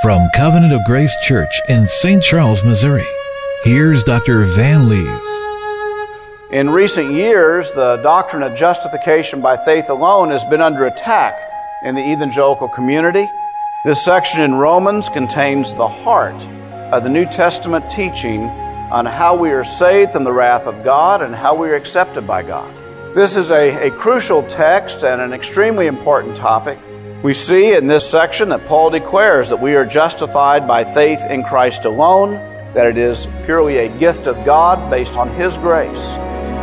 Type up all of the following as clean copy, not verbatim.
From Covenant of Grace Church in St. Charles, Missouri, here's Dr. Van Lees. In recent years, the doctrine of justification by faith alone has been under attack in the evangelical community. This section in Romans contains the heart of the New Testament teaching on how we are saved from the wrath of God and how we are accepted by God. This is a crucial text and an extremely important topic. We see in this section that Paul declares that we are justified by faith in Christ alone, that it is purely a gift of God based on His grace.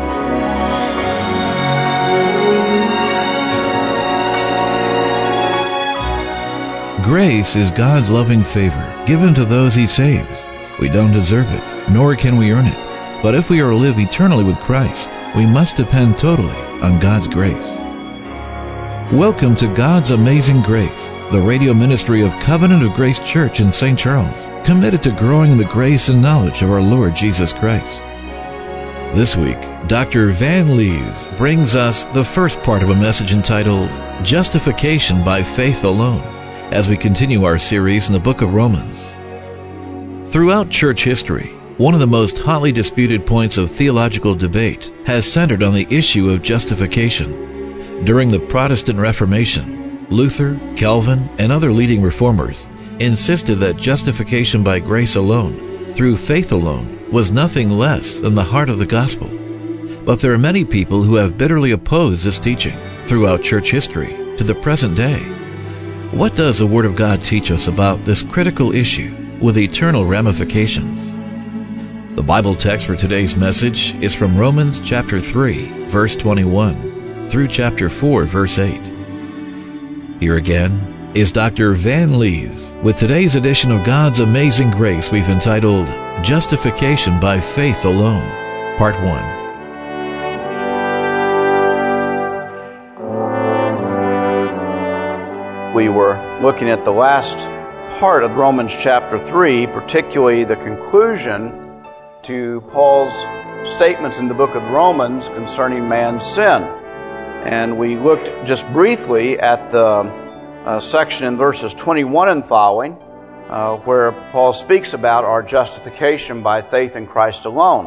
Grace is God's loving favor given to those He saves. We don't deserve it, nor can we earn it. But if we are to live eternally with Christ, we must depend totally on God's grace. Welcome to God's Amazing Grace, the radio ministry of Covenant of Grace Church in St. Charles, committed to growing in the grace and knowledge of our Lord Jesus Christ. This week, Dr. Van Lees brings us the first part of a message entitled Justification by Faith Alone, as we continue our series in the book of Romans. Throughout church history, one of the most hotly disputed points of theological debate has centered on the issue of justification. During the Protestant Reformation, Luther, Calvin, and other leading reformers insisted that justification by grace alone, through faith alone, was nothing less than the heart of the gospel. But there are many people who have bitterly opposed this teaching throughout church history to the present day. What does the Word of God teach us about this critical issue with eternal ramifications? The Bible text for today's message is from Romans chapter 3, verse 21. Through chapter 4, verse 8. Here again is Dr. Van Lees with today's edition of God's Amazing Grace we've entitled Justification by Faith Alone, Part 1. We were looking at the last part of Romans chapter 3, particularly the conclusion to Paul's statements in the book of Romans concerning man's sin. And we looked just briefly at the section in verses 21 and following, where Paul speaks about our justification by faith in Christ alone.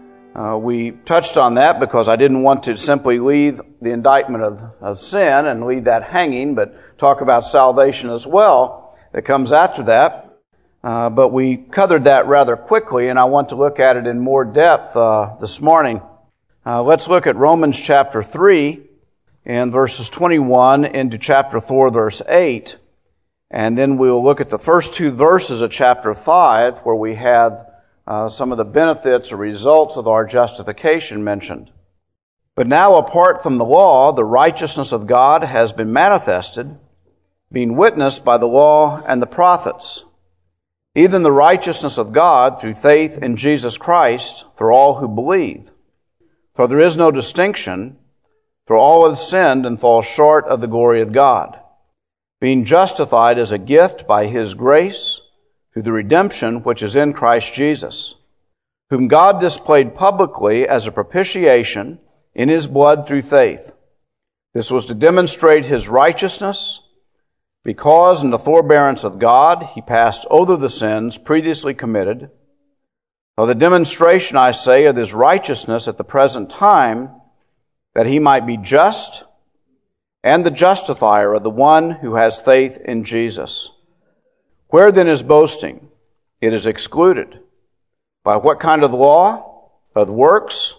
We touched on that because I didn't want to simply leave the indictment of sin and leave that hanging, but talk about salvation as well that comes after that. But we covered that rather quickly, and I want to look at it in more depth this morning. Let's look at Romans chapter 3. In verses 21 into chapter 4, verse 8. And then we'll look at the first two verses of chapter 5, where we have some of the benefits or results of our justification mentioned. But now, apart from the law, the righteousness of God has been manifested, being witnessed by the law and the prophets, even the righteousness of God through faith in Jesus Christ for all who believe. For there is no distinction, for all have sinned and fall short of the glory of God, being justified as a gift by His grace through the redemption which is in Christ Jesus, whom God displayed publicly as a propitiation in His blood through faith. This was to demonstrate His righteousness, because in the forbearance of God He passed over the sins previously committed. Of the demonstration, I say, of His righteousness at the present time, that He might be just and the justifier of the one who has faith in Jesus. Where then is boasting? It is excluded. By what kind of law? Of works?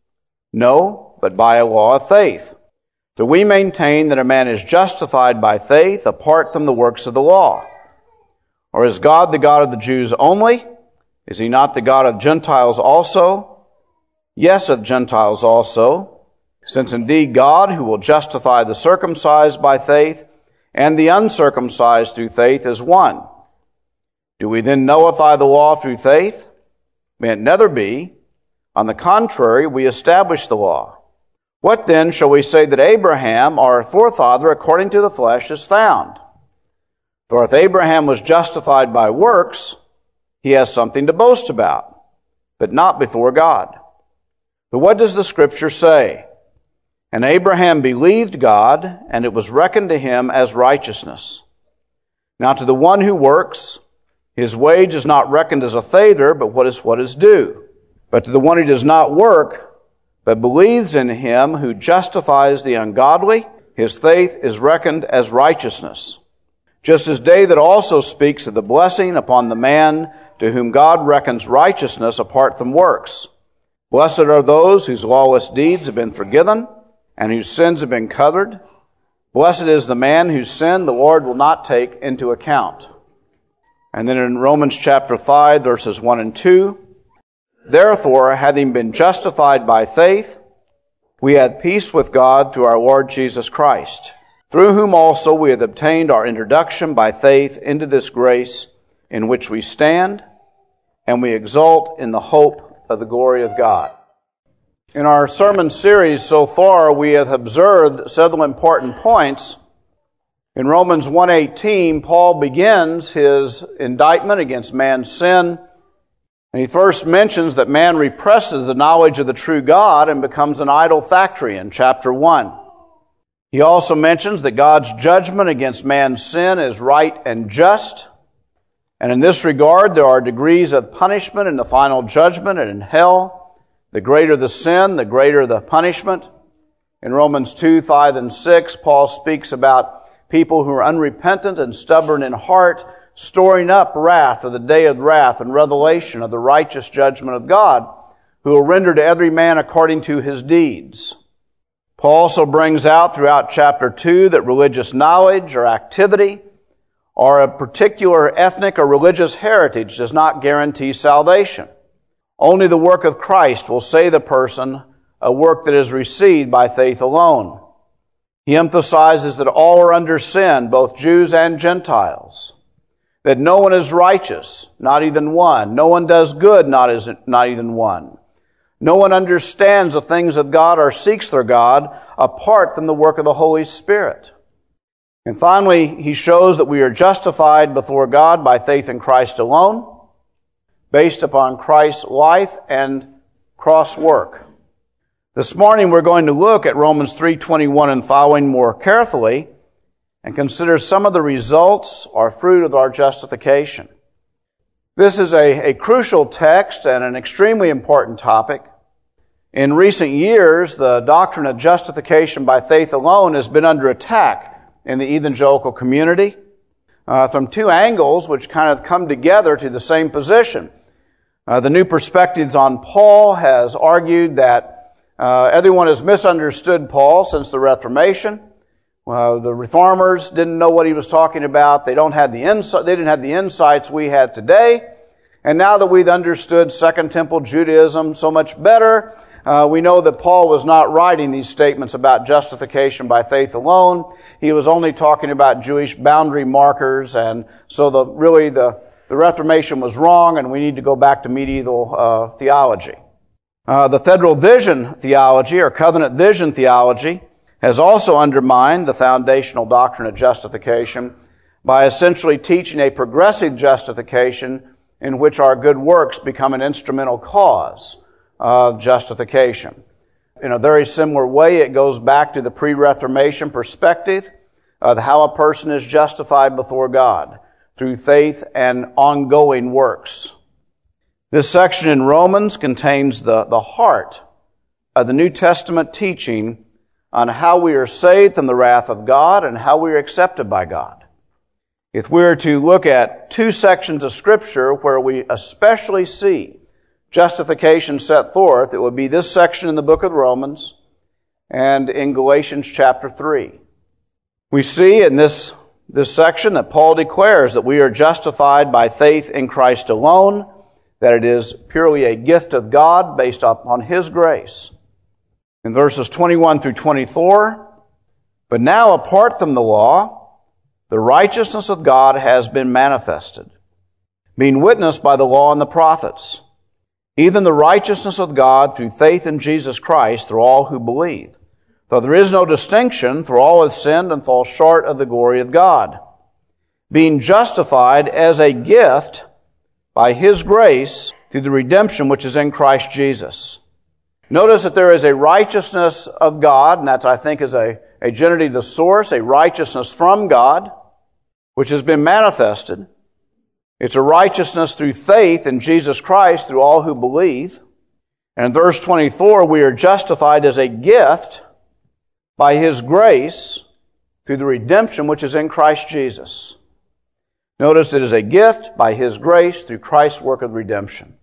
No, but by a law of faith. For we maintain that a man is justified by faith apart from the works of the law. Or is God the God of the Jews only? Is He not the God of Gentiles also? Yes, of Gentiles also. Since indeed God, who will justify the circumcised by faith and the uncircumcised through faith, is one. Do we then nullify the law through faith? May it never be. On the contrary, we establish the law. What then shall we say that Abraham, our forefather, according to the flesh, is found? For if Abraham was justified by works, he has something to boast about, but not before God. But what does the Scripture say? And Abraham believed God, and it was reckoned to him as righteousness. Now to the one who works, His wage is not reckoned as a thether, but what is due. But to the one who does not work, but believes in him who justifies the ungodly, his faith is reckoned as righteousness. Just as David also speaks of the blessing upon the man to whom God reckons righteousness apart from works. Blessed are those whose lawless deeds have been forgiven and whose sins have been covered. Blessed is the man whose sin the Lord will not take into account. And then in Romans chapter 5, verses 1 and 2, therefore, having been justified by faith, we have peace with God through our Lord Jesus Christ, through whom also we have obtained our introduction by faith into this grace in which we stand, and we exult in the hope of the glory of God. In our sermon series so far, we have observed several important points. In Romans 1:18, Paul begins his indictment against man's sin, and he first mentions that man represses the knowledge of the true God and becomes an idol factory in chapter 1. He also mentions that God's judgment against man's sin is right and just, and in this regard there are degrees of punishment in the final judgment and in hell. The greater the sin, the greater the punishment. In Romans 2, 5, and 6, Paul speaks about people who are unrepentant and stubborn in heart, storing up wrath of the day of wrath and revelation of the righteous judgment of God, who will render to every man according to his deeds. Paul also brings out throughout chapter 2 that religious knowledge or activity or a particular ethnic or religious heritage does not guarantee salvation. Only the work of Christ will save the person, a work that is received by faith alone. He emphasizes that all are under sin, both Jews and Gentiles. That no one is righteous, not even one. No one does good, not even one. No one understands the things of God or seeks their God apart from the work of the Holy Spirit. And finally, he shows that we are justified before God by faith in Christ alone, based upon Christ's life and cross work. This morning we're going to look at Romans 3:21 and following more carefully and consider some of the results or fruit of our justification. This is a crucial text and an extremely important topic. In recent years, the doctrine of justification by faith alone has been under attack in the evangelical community from two angles which kind of come together to the same position. The New Perspectives on Paul has argued that everyone has misunderstood Paul since the Reformation. The Reformers didn't know what he was talking about. They didn't have the insights we have today. And now that we've understood Second Temple Judaism so much better, we know that Paul was not writing these statements about justification by faith alone. He was only talking about Jewish boundary markers, and so the Reformation was wrong, and we need to go back to medieval theology. The Federal Vision theology, or Covenant Vision theology, has also undermined the foundational doctrine of justification by essentially teaching a progressive justification in which our good works become an instrumental cause of justification. In a very similar way, it goes back to the pre-Reformation perspective of how a person is justified before God through faith and ongoing works. This section in Romans contains the heart of the New Testament teaching on how we are saved from the wrath of God and how we are accepted by God. If we were to look at two sections of Scripture where we especially see justification set forth, it would be this section in the book of Romans and in Galatians chapter 3. We see in this section that Paul declares that we are justified by faith in Christ alone, that it is purely a gift of God based upon His grace. In verses 21 through 24, but now apart from the law, the righteousness of God has been manifested, being witnessed by the law and the prophets, even the righteousness of God through faith in Jesus Christ through all who believe. For there is no distinction, for all have sinned and fall short of the glory of God, being justified as a gift by His grace through the redemption which is in Christ Jesus. Notice that there is a righteousness of God, and that I think is a genitive the source, a righteousness from God, which has been manifested. It's a righteousness through faith in Jesus Christ through all who believe. And in verse 24, we are justified as a gift by His grace through the redemption which is in Christ Jesus. Notice it is a gift by His grace through Christ's work of redemption.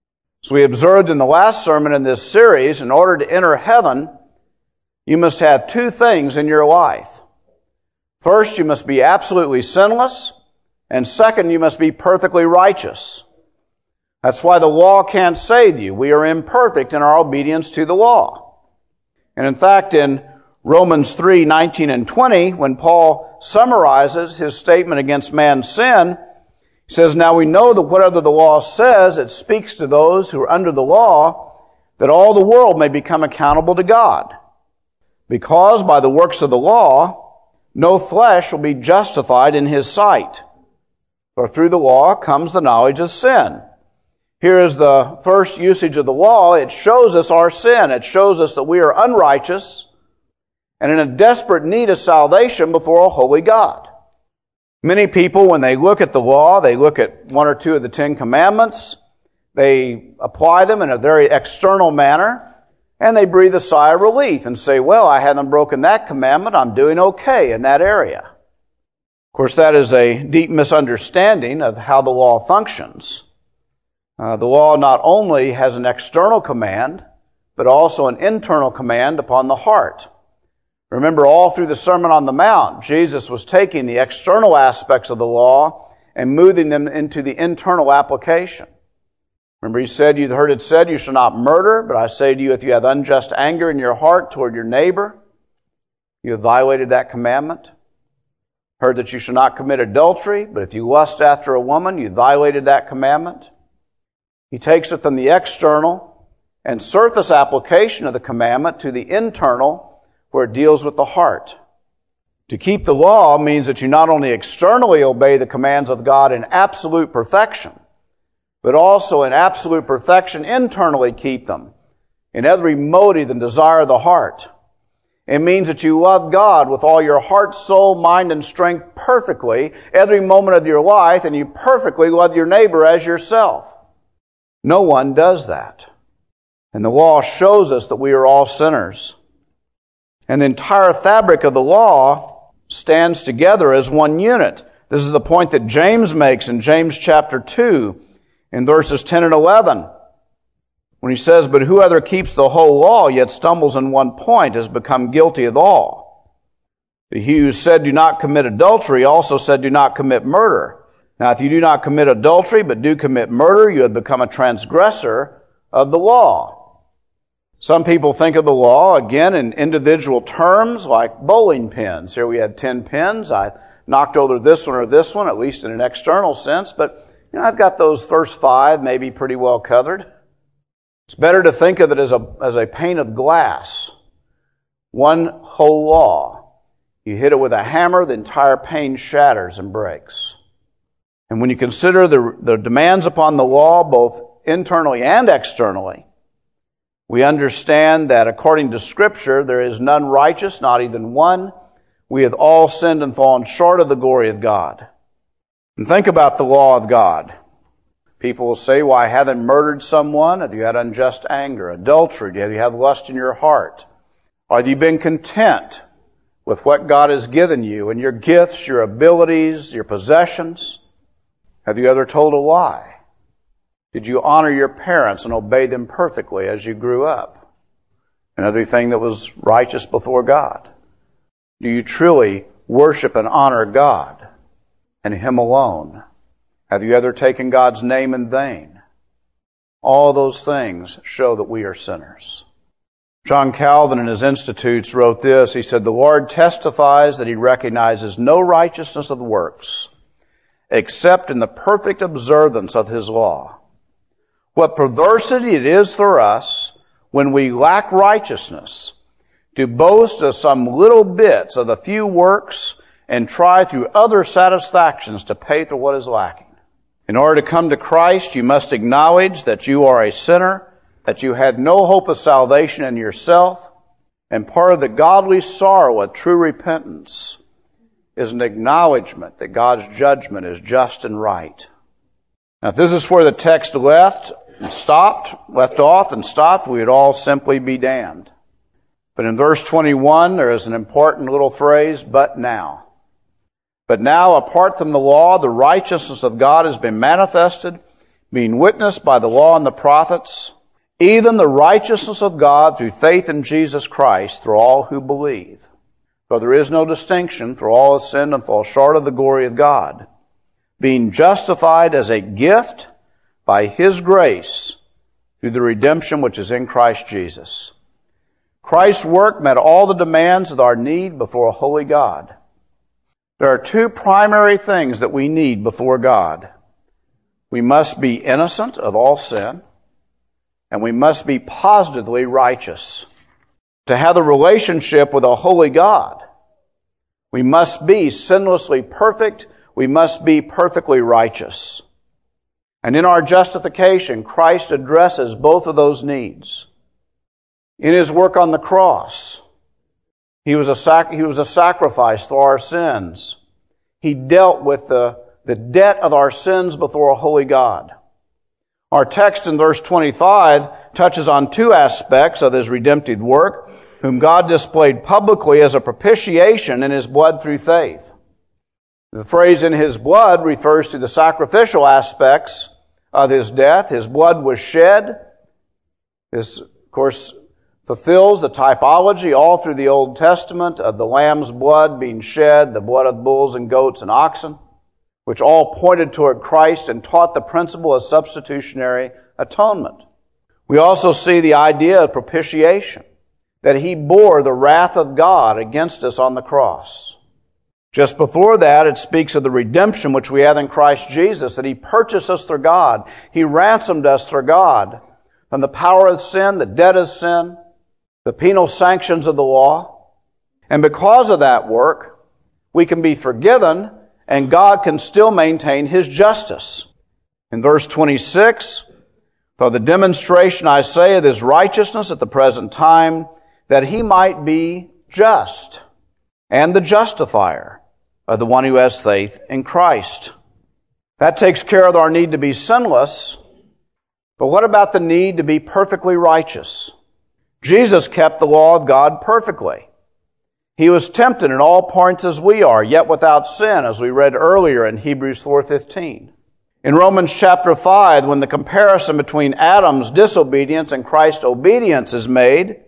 So we observed in the last sermon in this series, in order to enter heaven, you must have two things in your life. First, you must be absolutely sinless, and second, you must be perfectly righteous. That's why the law can't save you. We are imperfect in our obedience to the law. And in fact, in Romans 3:19 and 20, when Paul summarizes his statement against man's sin, he says, "Now we know that whatever the law says, it speaks to those who are under the law, that all the world may become accountable to God. Because by the works of the law, no flesh will be justified in His sight. For through the law comes the knowledge of sin." Here is the first usage of the law. It shows us our sin. It shows us that we are unrighteous and in a desperate need of salvation before a holy God. Many people, when they look at the law, they look at one or two of the 10 Commandments, they apply them in a very external manner, and they breathe a sigh of relief and say, well, I haven't broken that commandment, I'm doing okay in that area. Of course, that is a deep misunderstanding of how the law functions. The law not only has an external command, but also an internal command upon the heart. Remember, all through the Sermon on the Mount, Jesus was taking the external aspects of the law and moving them into the internal application. Remember, He said, you've heard it said, you shall not murder, but I say to you, if you have unjust anger in your heart toward your neighbor, you have violated that commandment. Heard that you shall not commit adultery, but if you lust after a woman, you violated that commandment. He takes it from the external and surface application of the commandment to the internal, where it deals with the heart. To keep the law means that you not only externally obey the commands of God in absolute perfection, but also in absolute perfection internally keep them in every motive and desire of the heart. It means that you love God with all your heart, soul, mind, and strength perfectly every moment of your life, and you perfectly love your neighbor as yourself. No one does that. And the law shows us that we are all sinners. And the entire fabric of the law stands together as one unit. This is the point that James makes in James chapter 2 in verses 10 and 11. When he says, but whoever keeps the whole law yet stumbles in one point has become guilty of all. But he who said do not commit adultery also said do not commit murder. Now if you do not commit adultery but do commit murder, you have become a transgressor of the law. Some people think of the law, again, in individual terms like bowling pins. Here we had 10 pins. I knocked over this one or this one, at least in an external sense. But, I've got those first 5 maybe pretty well covered. It's better to think of it as a pane of glass. One whole law. You hit it with a hammer, the entire pane shatters and breaks. And when you consider the demands upon the law, both internally and externally, we understand that according to Scripture, there is none righteous, not even one. We have all sinned and fallen short of the glory of God. And think about the law of God. People will say, well, I haven't murdered someone. Have you had unjust anger, adultery? Have you had lust in your heart? Or have you been content with what God has given you and your gifts, your abilities, your possessions? Have you ever told a lie? Did you honor your parents and obey them perfectly as you grew up? And everything that was righteous before God? Do you truly worship and honor God and Him alone? Have you ever taken God's name in vain? All those things show that we are sinners. John Calvin in his Institutes wrote this. He said, the Lord testifies that He recognizes no righteousness of the works except in the perfect observance of His law. What perversity it is for us when we lack righteousness to boast of some little bits of the few works and try through other satisfactions to pay for what is lacking. In order to come to Christ, you must acknowledge that you are a sinner, that you had no hope of salvation in yourself, and part of the godly sorrow of true repentance is an acknowledgement that God's judgment is just and right. Now, if this is where the text left off and stopped, we would all simply be damned. But in verse 21, there is an important little phrase, but now. But now, apart from the law, the righteousness of God has been manifested, being witnessed by the law and the prophets, even the righteousness of God through faith in Jesus Christ through all who believe. For there is no distinction, for all have sinned and fall short of the glory of God, being justified as a gift by His grace through the redemption which is in Christ Jesus. Christ's work met all the demands of our need before a holy God. There are two primary things that we need before God. We must be innocent of all sin, and we must be positively righteous. To have a relationship with a holy God, we must be sinlessly perfect. We must be perfectly righteous. And in our justification, Christ addresses both of those needs. In His work on the cross, He was a sacrifice for our sins. He dealt with the debt of our sins before a holy God. Our text in verse 25 touches on two aspects of His redemptive work, whom God displayed publicly as a propitiation in His blood through faith. The phrase "in His blood" refers to the sacrificial aspects of His death. His blood was shed. This, of course, fulfills the typology all through the Old Testament of the lamb's blood being shed, the blood of bulls and goats and oxen, which all pointed toward Christ and taught the principle of substitutionary atonement. We also see the idea of propitiation, that He bore the wrath of God against us on the cross. Just before that, it speaks of the redemption which we have in Christ Jesus, that He purchased us through God. He ransomed us through God from the power of sin, the debt of sin, the penal sanctions of the law. And because of that work, we can be forgiven, and God can still maintain His justice. In verse 26, "For the demonstration, I say, of His righteousness at the present time, that He might be just, and the justifier of the one who has faith in Christ." That takes care of our need to be sinless, but what about the need to be perfectly righteous? Jesus kept the law of God perfectly. He was tempted in all points as we are, yet without sin, as we read earlier in Hebrews 4:15. In Romans chapter 5, when the comparison between Adam's disobedience and Christ's obedience is made,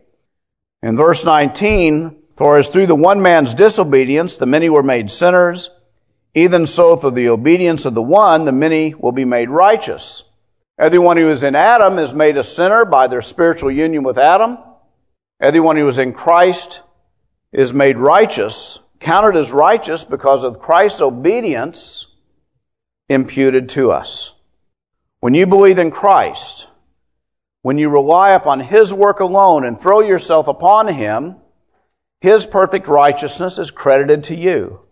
in verse 19, "For as through the one man's disobedience the many were made sinners, even so through the obedience of the one the many will be made righteous. Everyone who is in Adam is made a sinner by their spiritual union with Adam. Everyone who is in Christ is made righteous, counted as righteous because of Christ's obedience imputed to us." When you believe in Christ, when you rely upon His work alone and throw yourself upon Him, His perfect righteousness is credited to you,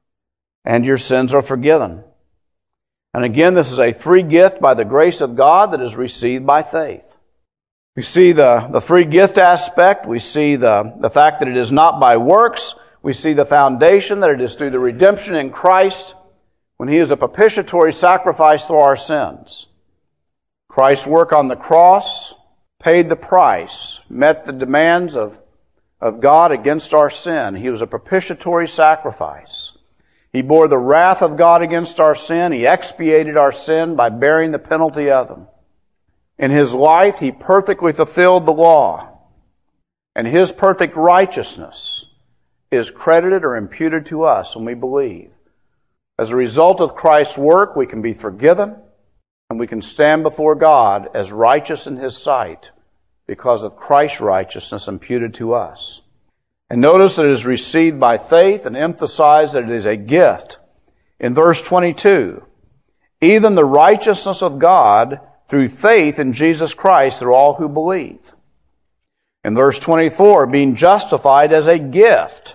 and your sins are forgiven. And again, this is a free gift by the grace of God that is received by faith. We see the free gift aspect. We see the fact that it is not by works. We see the foundation that it is through the redemption in Christ, when He is a propitiatory sacrifice for our sins. Christ's work on the cross paid the price, met the demands of God against our sin. He was a propitiatory sacrifice. He bore the wrath of God against our sin. He expiated our sin by bearing the penalty of them. In His life, He perfectly fulfilled the law. And His perfect righteousness is credited or imputed to us when we believe. As a result of Christ's work, we can be forgiven, and we can stand before God as righteous in His sight because of Christ's righteousness imputed to us. And notice that it is received by faith, and emphasize that it is a gift. In verse 22, "Even the righteousness of God through faith in Jesus Christ through all who believe." In verse 24, "Being justified as a gift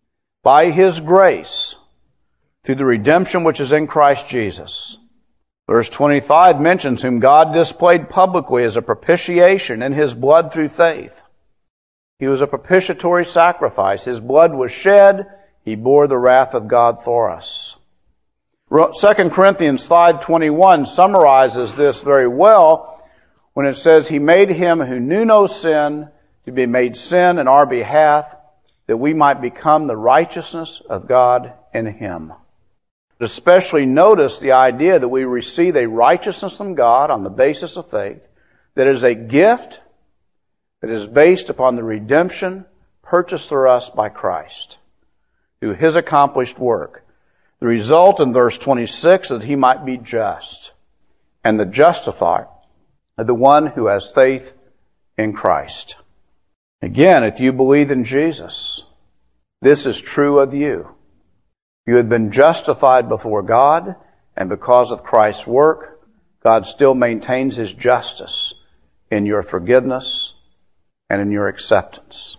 by His grace through the redemption which is in Christ Jesus." Verse 25 mentions whom God displayed publicly as a propitiation in His blood through faith. He was a propitiatory sacrifice. His blood was shed. He bore the wrath of God for us. 2 Corinthians 5:21 summarizes this very well when it says, He made him who knew no sin to be made sin in our behalf, that we might become the righteousness of God in him. Especially notice the idea that we receive a righteousness from God on the basis of faith that is a gift that is based upon the redemption purchased for us by Christ through His accomplished work. The result in verse 26 that He might be just and the justifier of the one who has faith in Christ. Again, if you believe in Jesus, this is true of you. You have been justified before God, and because of Christ's work, God still maintains His justice in your forgiveness and in your acceptance.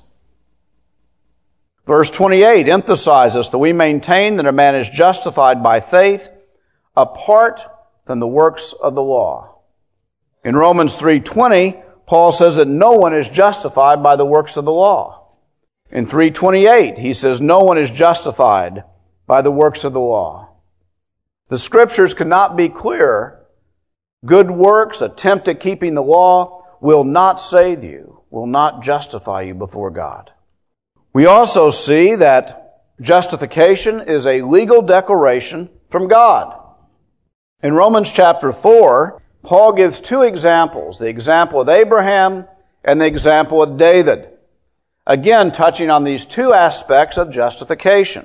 Verse 28 emphasizes that we maintain that a man is justified by faith apart from the works of the law. In Romans 3:20, Paul says that no one is justified by the works of the law. In 3:28, he says no one is justified by the works of the law. The Scriptures could not be clearer. Good works, attempt at keeping the law, will not save you, will not justify you before God. We also see that justification is a legal declaration from God. In Romans chapter 4, Paul gives two examples, the example of Abraham and the example of David. Again, touching on these two aspects of justification.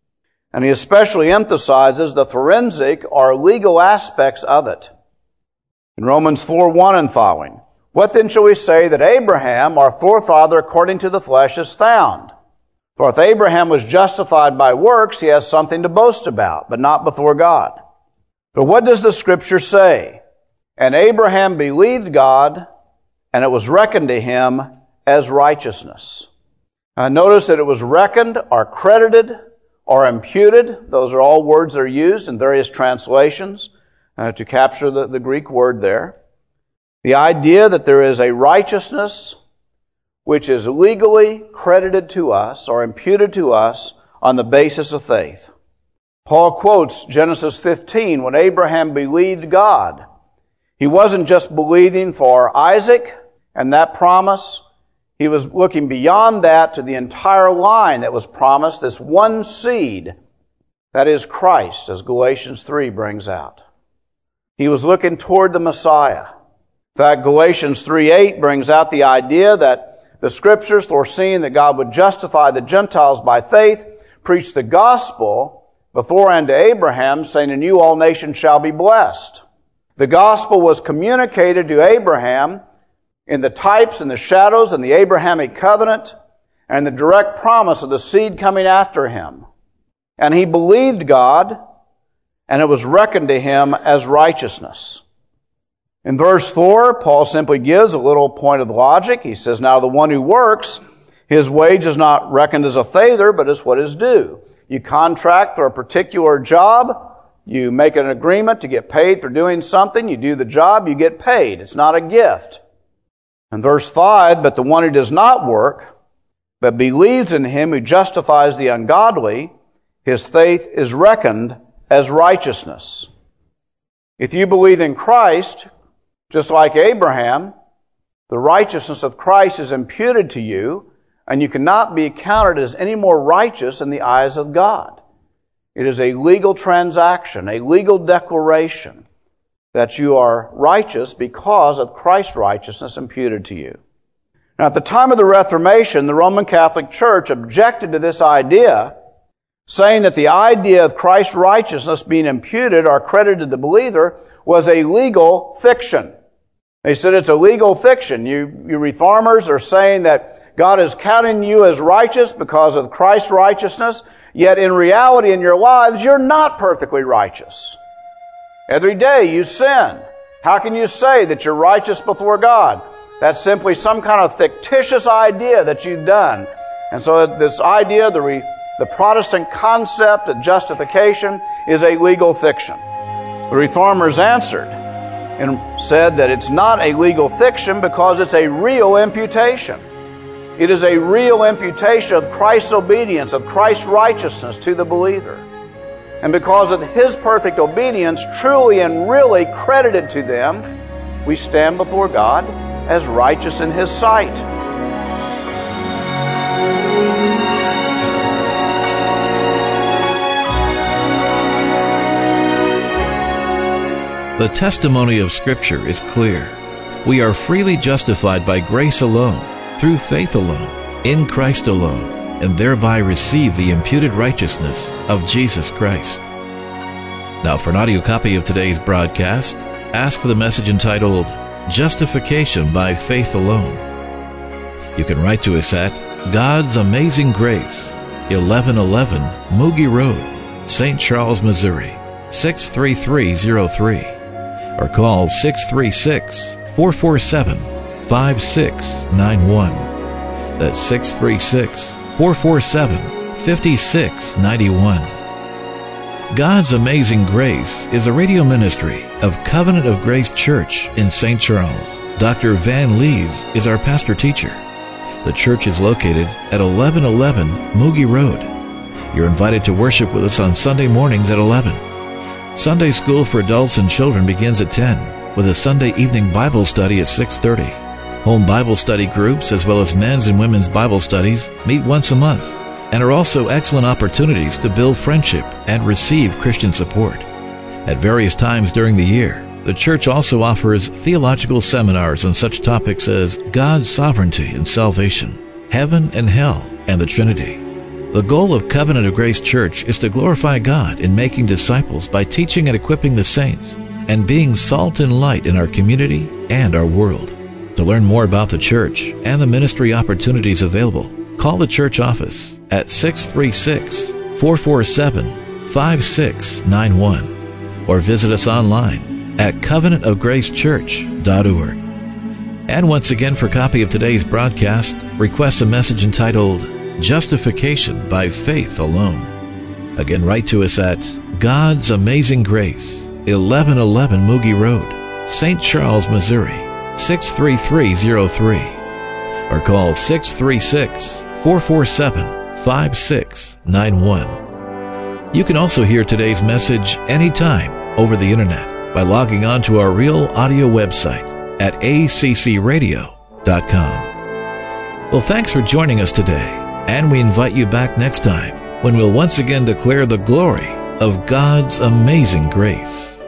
And he especially emphasizes the forensic or legal aspects of it. In Romans 4:1 and following, What then shall we say that Abraham, our forefather according to the flesh, is found? For if Abraham was justified by works, he has something to boast about, but not before God. But what does the Scripture say? And Abraham believed God, and it was reckoned to him as righteousness. Notice that it was reckoned or credited or imputed. Those are all words that are used in various translations to capture the Greek word there. The idea that there is a righteousness which is legally credited to us or imputed to us on the basis of faith. Paul quotes Genesis 15 when Abraham believed God. He wasn't just believing for Isaac and that promise. He was looking beyond that to the entire line that was promised, this one seed, that is Christ, as Galatians 3 brings out. He was looking toward the Messiah. In fact, Galatians 3:8 brings out the idea that the Scriptures, foreseeing that God would justify the Gentiles by faith, preached the gospel beforehand to Abraham, saying, In you all nations shall be blessed. The gospel was communicated to Abraham in the types and the shadows and the Abrahamic covenant and the direct promise of the seed coming after him. And he believed God, and it was reckoned to him as righteousness. In verse 4, Paul simply gives a little point of logic. He says, Now the one who works, his wage is not reckoned as a favor, but as what is due. You contract for a particular job, you make an agreement to get paid for doing something, you do the job, you get paid. It's not a gift. In verse 5, But the one who does not work, but believes in him who justifies the ungodly, his faith is reckoned as righteousness. If you believe in Christ, just like Abraham, the righteousness of Christ is imputed to you, and you cannot be counted as any more righteous in the eyes of God. It is a legal transaction, a legal declaration that you are righteous because of Christ's righteousness imputed to you. Now, at the time of the Reformation, the Roman Catholic Church objected to this idea, saying that the idea of Christ's righteousness being imputed or credited to the believer was a legal fiction. They said it's a legal fiction. You reformers are saying that God is counting you as righteous because of Christ's righteousness, yet in reality in your lives, you're not perfectly righteous. Every day you sin. How can you say that you're righteous before God? That's simply some kind of fictitious idea that you've done. And so this idea, the Protestant concept of justification, is a legal fiction. The Reformers answered and said that it's not a legal fiction because it's a real imputation. It is a real imputation of Christ's obedience, of Christ's righteousness to the believer. And because of His perfect obedience, truly and really credited to them, we stand before God as righteous in His sight. The testimony of Scripture is clear. We are freely justified by grace alone, through faith alone, in Christ alone, and thereby receive the imputed righteousness of Jesus Christ. Now, for an audio copy of today's broadcast, ask for the message entitled, Justification by Faith Alone. You can write to us at God's Amazing Grace, 1111 Moogie Road, St. Charles, Missouri, 63303. Or call 636-447-5691. That's 636-447-5691. God's Amazing Grace is a radio ministry of Covenant of Grace Church in St. Charles. Dr. Van Lees is our pastor-teacher. The church is located at 1111 Moogie Road. You're invited to worship with us on Sunday mornings at 11. Sunday school for adults and children begins at 10, with a Sunday evening Bible study at 6:30. Home Bible study groups, as well as men's and women's Bible studies, meet once a month and are also excellent opportunities to build friendship and receive Christian support. At various times during the year, the church also offers theological seminars on such topics as God's sovereignty and salvation, heaven and hell, and the Trinity. The goal of Covenant of Grace Church is to glorify God in making disciples by teaching and equipping the saints and being salt and light in our community and our world. To learn more about the church and the ministry opportunities available, call the church office at 636-447-5691 or visit us online at covenantofgracechurch.org. And once again, for a copy of today's broadcast, request a message entitled Justification by Faith Alone. Again, write to us at God's Amazing Grace, 1111 Moogie Road, St. Charles, Missouri, 63303. Or call 636-447-5691. You can also hear today's message anytime over the internet by logging on to our Real Audio website at accradio.com. Well, thanks for joining us today. And we invite you back next time when we'll once again declare the glory of God's amazing grace.